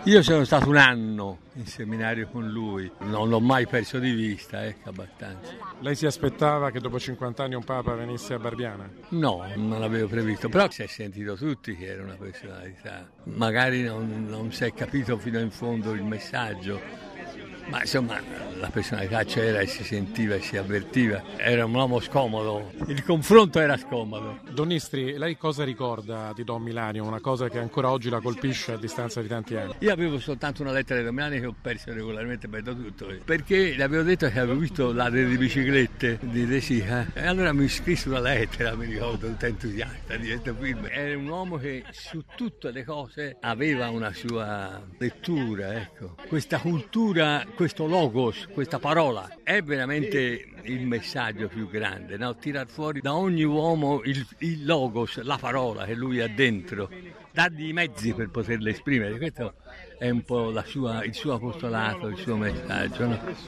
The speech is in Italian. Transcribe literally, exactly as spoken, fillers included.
Io sono stato un anno in seminario con lui, non l'ho mai perso di vista, ecco, abbastanza. Lei si aspettava che dopo cinquanta anni un Papa venisse a Barbiana? No, non l'avevo previsto, però si è sentito tutti che era una personalità. Magari non, non si è capito fino in fondo il messaggio, ma insomma la personalità c'era e si sentiva e si avvertiva. Era un uomo scomodo, il confronto era scomodo. Don Nistri, lei cosa ricorda di Don Milanio? Una cosa che ancora oggi la colpisce a distanza di tanti anni? Io avevo soltanto una lettera di Don Milanio che ho perso regolarmente per tutto, perché le avevo detto che avevo visto l'Ade di biciclette di De Sica e allora mi scrisse una lettera, mi ricordo, tutto entusiasta di questo film. Era un uomo che su tutte le cose aveva una sua lettura, ecco. Questa cultura, questo logos, questa parola è veramente il messaggio più grande, no? Tirar fuori da ogni uomo il, il logos, la parola che lui ha dentro, dargli i mezzi per poterla esprimere. Questo è un po' la sua, il suo apostolato, il suo messaggio, no?